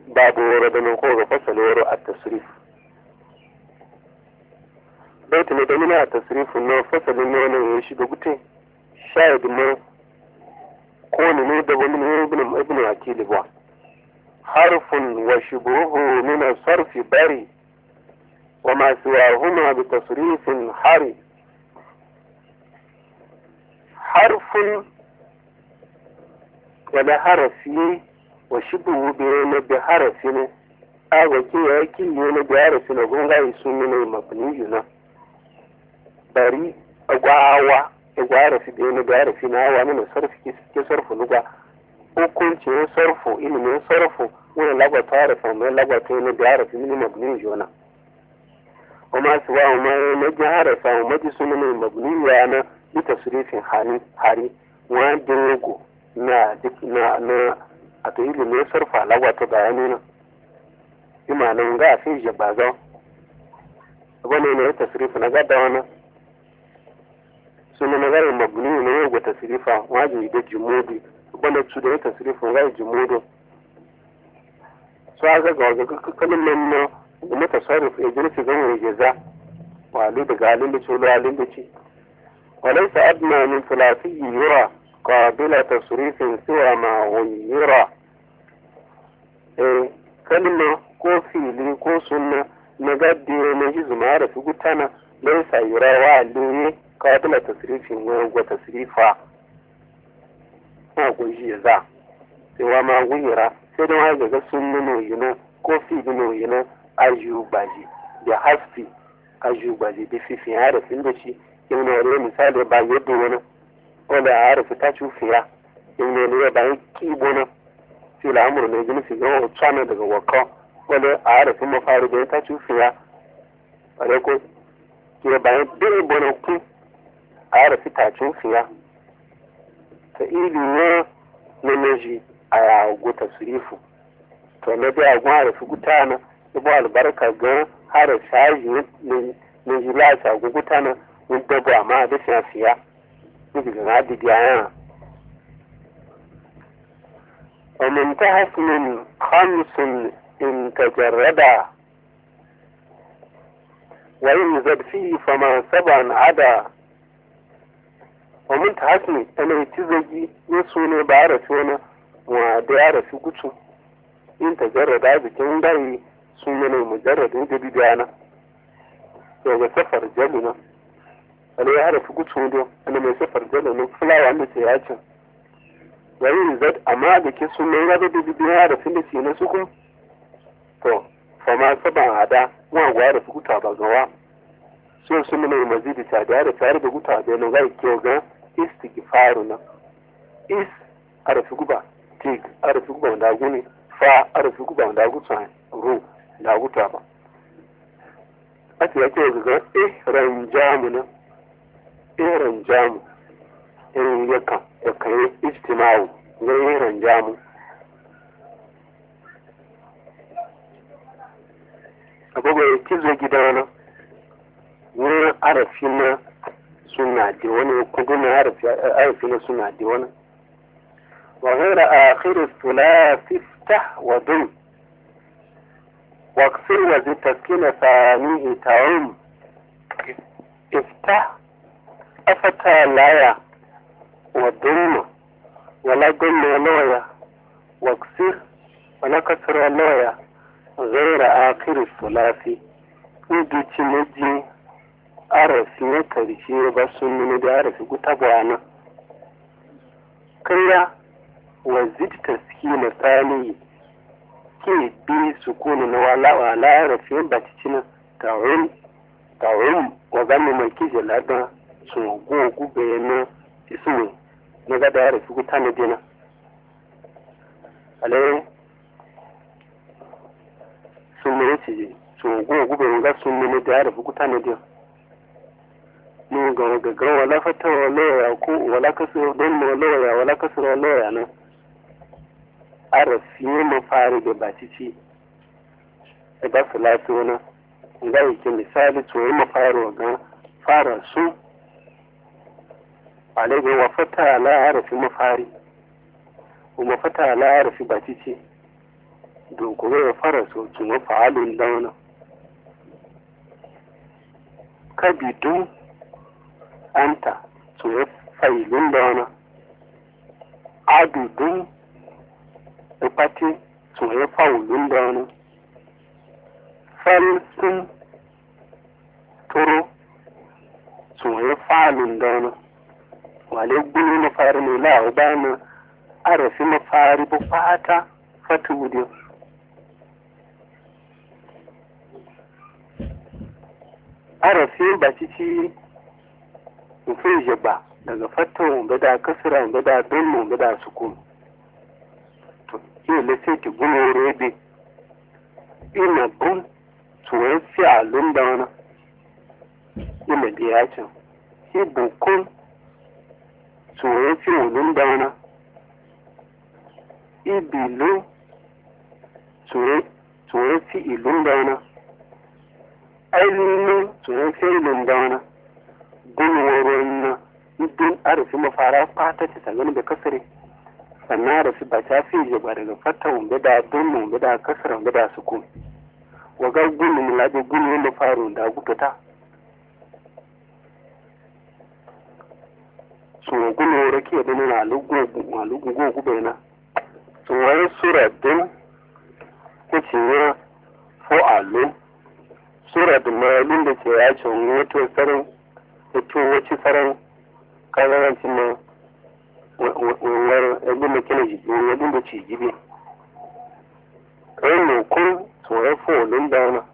babu wara da nan ko ga fasali waro a tasrif baiti ne da mina a tasrif na fasalin ne wannan ya shiga gute shahid ne ko ne da wani ne ibn akili ba harfun wa shubuhu min as-sarf bari wa ma siwahuma bi tasrifin hari harfun wala harafi wa shubuhu bi harafi ne aga ke ya killi ne da harafi na gunga su ne mabni yuna bari agwawa harafi da ne da harafi na wa ne sarfi ke sarfu lugha hukuncin sarfu ilimin sarfu wani lagwata harafi mai lagwata ne da harafi ne mabni yuna وما سواه ما نجهر فهو مجلس من المبني يعني بتصريف حري ودروغو na a ta ilimin sarfa lagwata bayanina imanin ga fi jabaza wani ne tasrifa na gada wani suna nagarin mabni ne yau ga tasrifa wajen da jimodi wanda su da ya tasrifa ga jimodi su aka ga kalin nan na mutasarrif ya jinsi gama jaza walu daga halin da ce halin da ce وليس أدنى من ثلاثي يرى قابل تصريف سوى ما غير كلمة كو فيلي كو سنة نقدر نجز معرف قلتنا ليس يرى وعليه قابل تصريف وتصريفا ما قوي ذا سوى ما غير سيدو هذا سنة نوينو كو فيلي نوينو أجوباجي بحسب أجوباجي بفيفي عارف إندشي يوم يقول مثال با يدو وانا ولا عارف تشوفيا يوم يقول با كيبونا في الأمر اللي يجي في جو تشانا دغ وقا ولا عارف مفارد تشوفيا ولكن كي با يدو بونا كي عارف تشوفيا فإيلي نمجي a go tasrifu to na da go ara su gutana ibo albarka ga har shaji ne jilasa go gutana mun dabo amma da siya ni ga da diya ومن تحسن خمس إن تجردا وإن زد فيه فما سبعا عدا ومن تحسن أنا يتزجي يسوني بعرفونا وبيعرف قدسه إن تجردا بكين داي سوني مجرد إنت بديانا يوم سفر جلنا أنا يعرف قدسه دو أنا ما سفر جلنا فلا وعند سياجه yayin zad amma da ke sun mai rada da bibiya da filisi na sukun to fama saban hada wa gwa da fukuta ba gawa so sun mai mazidi ta da tare da guta da nan ga ke ga istighfaru na is arfi guba tik arfi guba da gune fa arfi guba da guta ru da guta ba ake yake ga ranjamu na ranjamu irin yakan yi ijtima'u zai ranjamu abubuwa ya kizo gidana wurin arafi na suna da wani kudunan arafi na suna da wani wa ghaira akhir thulath iftah wa dum wa ksir wa zi taskina thanihi ta'um iftah afata laya والضمة ولا ضمة لويا واكسر ولا كسر لويا غير آخر الثلاثي ودي تنجي عرفي نكرشي بس من دي عرفي قطبوانا كريا وزيد تسكين ثاني كي بي سكون ولا عرفي باتشنا تعم وغم ملكي جلادا سنغوغو بينا ismu na ga da ya rasu guta na dina alayi sun mai ce sun gube ga sun mai da ya rasu guta na dina ni ga gaggawa wala fata wala ya ko wala kasu don wala ya wala kasu wala ya na arafi mu fari da bacici da ba su lafiya na ga yake misali to mu fara su عليه وفتح على عرف مفاري ومفتح على عرف باتيتي don kuma ya fara so tuma fa'alun dauna kabidu anta tuma fa'ilun dauna adudun ipati tuma fa'ulun dauna falsun turu tuma fa'alun dauna wale gulu na fari ne la'u bana arafi mafari bu fata fatudiyo arafi ba cici nufin jaba daga fatan da kasira da don da sukun to iya lace ki gumo rebe ina bun tuwon fi alun da wani ina biya can shi bukun tuwon fi alun da wani ibilu tuwon fi ilun da wani ainihin tuwon fi ilun da wani gulwaron na idin arafi mafara fata ce tsanin da kasare sannan arafi ba ta fi jaba daga fata wanda da don wanda da kasar wanda da sukun waga gulu mulabi gulu wanda faru da gutata so gulu rake da nuna alugu gogu bai na wani sura din kuce ya fo alo sura da mayalin da ke ya ce wani wato tsarin wato wace tsarin kazarancin na wani yadda da kina jibi wani yadda da ci jibi kai ne kun tsoron fo olin da wani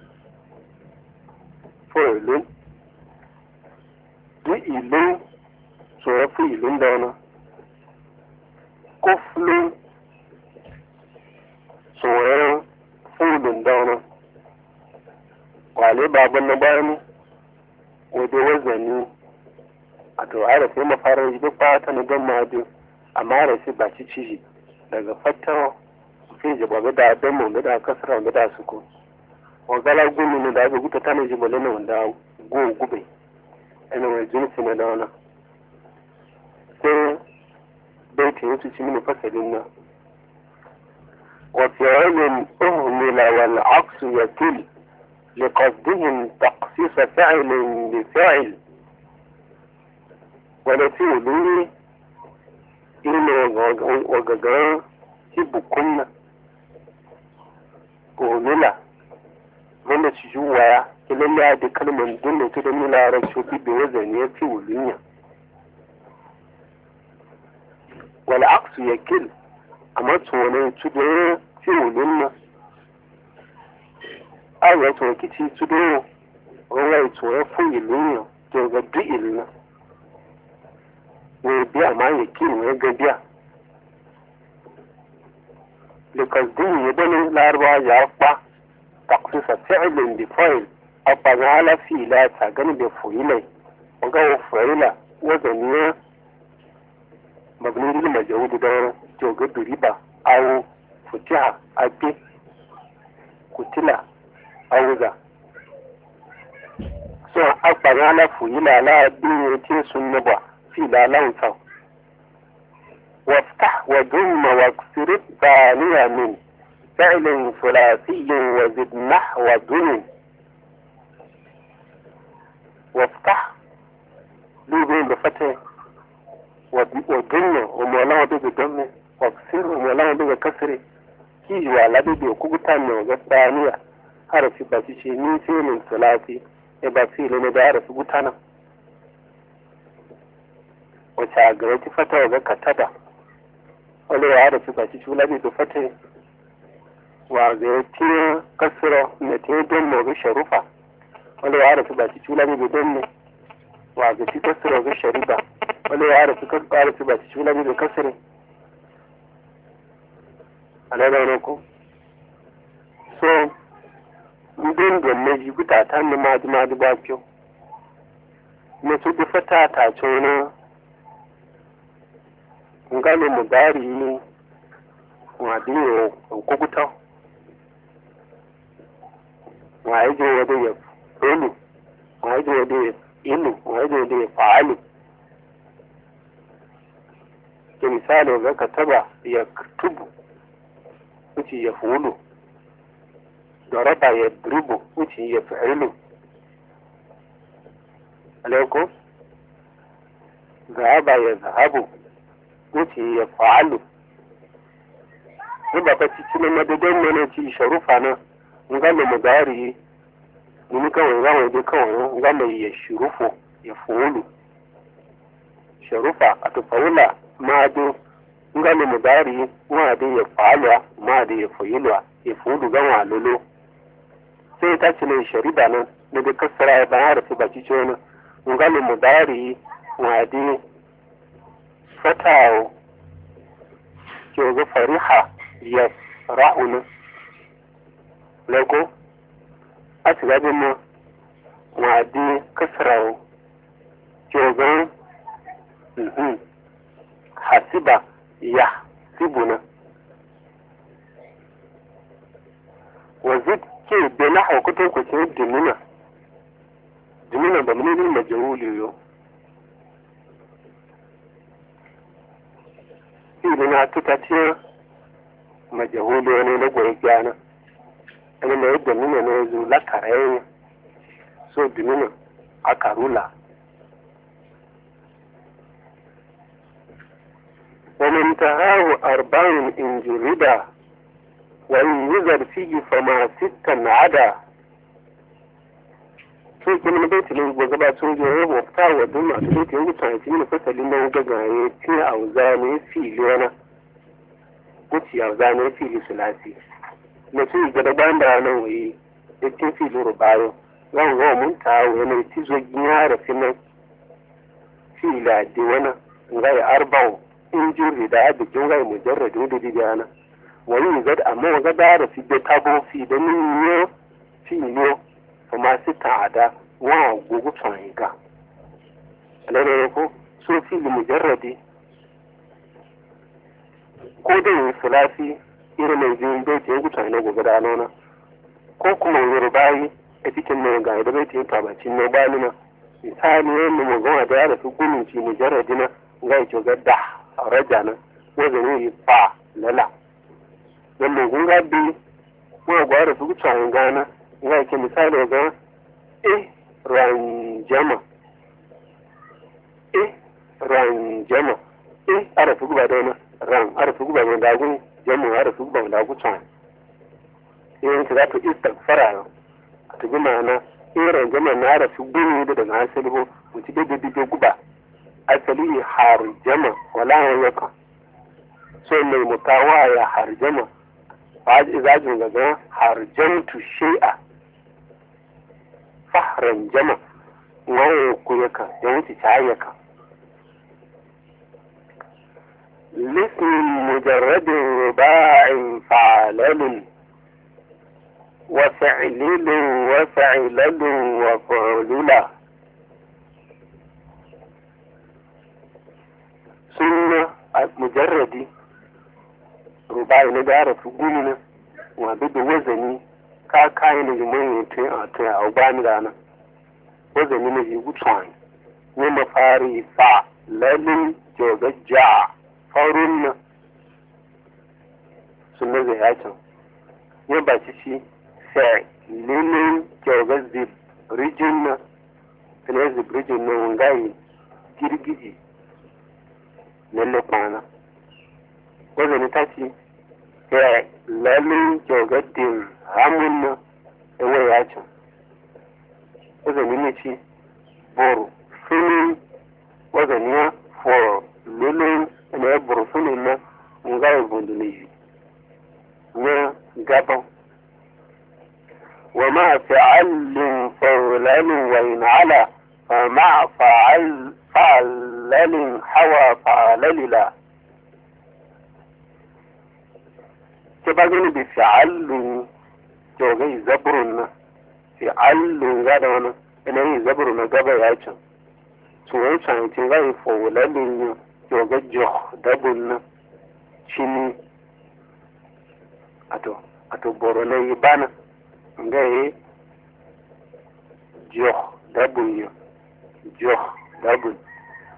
fo olin duk ilin tsoron fo ilin da wani koflin tsoron fulun dauna wale babban na bayan wadda wazani a to arafi mafarar duk fata na don madu amma arafi ba ci ciji daga fata fi jaba da don mu da kasar da suku wagala gumi ne da aka guta tana jibale na wanda gube ina mai jinsi na dauna sai baiti yasu ci mini fasalin nan وفعل أهمل والعكس يكل لقصدهم تخصيص فعل بفعل ونفعل إلى وغغان يبكون أهمل wanda ci juwaya ilan ya da kalmar dole ta da nuna rashobi da wazan ya fi wulinya wal aksu yakil amma tsoron tudoro fi wulin na awa tsoron kici tudoro wawai tsoron fun ilunya to ga duk ilina ne biya ma yakil ne ga biya likasdin ya dani larabawa ya fa taksisa fi'ilin bi fa'il abba na ala fi'ila ta gani bai fu'ilai waga wa fu'ila wazaniya mabni lil majhud da joga duriba awo futiha abi kutila auza so abba na ala fu'ila la bi ce sunnaba fi'ila lansa وافتح وضم واكسر الثانية من فعل ثلاثي وزد نحو دن وافتح لوبين بفتح وضم ومولانا بضم واكسر ومولانا بكسر كي وعلى بكوكتان والثانية حرف باسيشي من فعل ثلاثي يباسي لنا عرف بوتانا وشاقرتي فتح وكتبه wani ya da su baci shula bai da fata wa zai tiyo kasira na tiyo don mobi sharufa wani ya da su baci shula bai don ne wa zai ti kasira ga sharifa wani ya da su baci shula bai da kasira a na zaune ko so ndon da na ji guta ta ni ma ba fiyo na su da fata ta ce wani ngalo mudari wadiyo kokuta waje wade ya ulu waje wade ilu waje wade fa'alu ke misali ga kataba ya kutubu wuce ya fulu, daraba ya dribu wuce ya fi'ilu alaikum, zahaba ya zahabu wuce ya fa'alu. Ni ba fa cikin madadin ne ci sharufa na ngalo mudari ni kawai ngalo de kawai ngalo ya shurufu ya fulu sharufa atufaula ma do ngalo mudari ma de ya fa'alwa ma de ya fa'ilwa ya fulu gama lolo sai ta ci ne shariba nan da kasara ya bayan harfi baki ce wani ngalo mudari ma de fatawo ke ga fariha ya ra'una lego a ti gabin mu wadi kasarawo jogon hasiba ya sibuna wazid ke bena haukutun ku ce dimina ba mu ne majahuli yo na tuta ce majahuli wani na goyi gyana ana na yadda nuna na yanzu lakarayen so dimina a karula ومن تهاه 40 إن جردا وإن يزر فيه فما 6 عدا sai kuma na bai tilin gwa gaba sun je ya wafta wa dun masu bai tilin gutsa ci ne fasalin nan gagaye ce a zane fili wani guci a zane fili sulasi na su ga da ban da nan waye yake fili rubayo zan ga mun ta wani tizo ginya da finan fila di wani ngai arba'u in jiri da abikin ngai mujarradu da dibiyana wani ga amma ga da fi da tabo fi da min yo fili kuma su ta'ada wa gugu tsanga alare ko so fi mujarradi ko da yin sulasi irin mai jin bai ta gugu tsanga gobe da nona ko kuma yorubayi a cikin nan ga da bai ta tabacin no balina misali wannan mu goma da ya su gumin ci mujarradi na ga ki ga da rajana wanda ne fa lala wannan gunga bi ko ga da su tsanga na ga ke misali ga ranjama ara su guba da wani ran ara su guba da gun jamu ara su guba da gutsan yin ta zata istighfara a tugu mana ranjama na ara su guni da daga asali bo mutu da guba asali harjama wala yaka so mai mutawa ya harjama ba izajin ga harjamtu shay'a fahran jama waye kuyaka ya wuce tayaka lism mujarrad rubai' fa'alal wa fi'lil wa fa'ilal wa fa'lula sunna mujarradi rubai' na da rafu gumi wa da wazani ka kayan da jimin ta a bani rana wanda ne mai gutsuwan ne mafari fa lalin jogajja farun na sun da yakin ne ba ci sai lilin jogajji rijin na finazzi rijin na wangayi girgiji lalle kwana wanda ne ta ci sai lalin jogajjin hamun na ewe ya can wazani ne ci boro filin wazani ya for lulun na ya boro filin na nga ya gundu ne yi na gaban wa ma fa'alin fa'alalin wa in ala fa ma fa'alalin hawa fa'alalila ke ba gani bi fa'alin jogai zaburun na fi allun ga da wani ina yin zaburun na gaba ya can tsohon canci ga yi fawulalin yin jogai joh dabun na cini ato boro na yi bana ga yi joh dabun yin joh dabun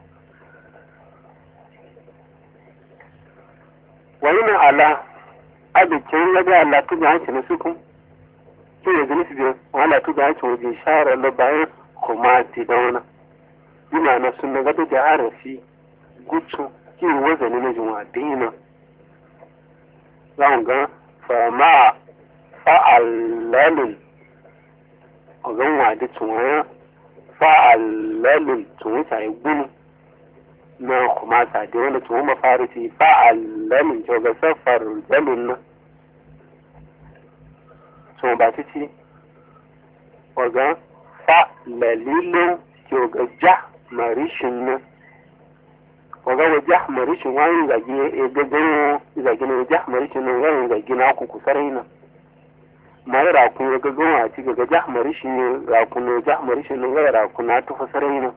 wani na ala abikin ya ga Allah tu ga na suku ke ya gani su biyu Allah tu ga waje share la bayan kuma ti da wana ina na sunna ga da harafi gutsu ki wazani na juma dina zan ga fa ma fa'alalun ogan wa da tsuwaya fa'alalun tsuwa ta yi gunu na kuma ta da wanda tsuwa mafarisi fa'alalun kyau ga safar jalun na tsuwa ba ta ci ogan fa'alalilun kyau ga ja marishin na ogan wa ja marishin wani zagi ya gaggawa zagi na ja marishin na wani zagi na kuku sarai na mai rakun ya gaggawa a cikin ga jahmari shi ne rakun ne jahmari shi ne ga rakun na tufa sarai ne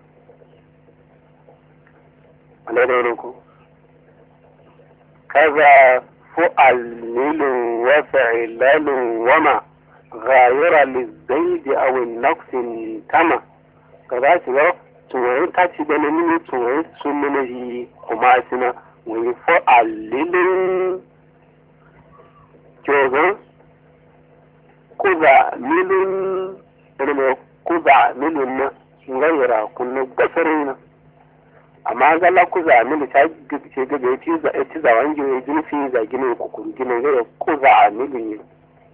alaidai ku kaza fu'alilun wa fa'ilalun wa ma ghayira lizaidi aw naqsin tama kaza shi ga tuwai ta ci da ne tuwai sun ne yi kuma sina wai fu'alilun kyogan kuza milin ilmi kuza milin na ngayira kunna gasarin na amma gala kuza milin ta ce ga ya ci zawan gina jinsi za gina kukuru gina gaya kuza milin ne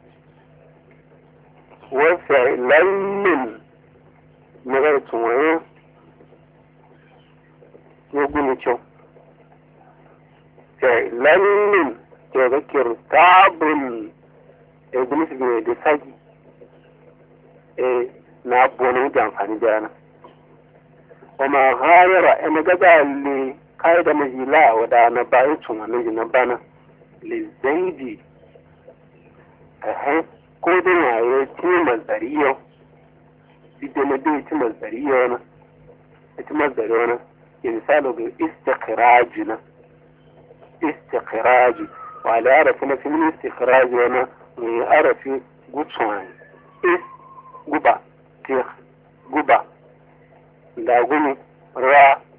wasa lalmin na gaya tunwaye ya gini kyau lalmin ke ga kirtabun iblis ne da sagi na bono da amfani da yana kuma hayara ina gaza le kai da majila wada na bayan tunanin jinan bana le zaidi ko da waye timar zariyo idan na dai timar zariyo na timar zariyo na misali ga istiqrajina istiqraji wa la ya'rifu na fi istiqraji wana mai arafi gutsuwan guba tir guba da gumi ra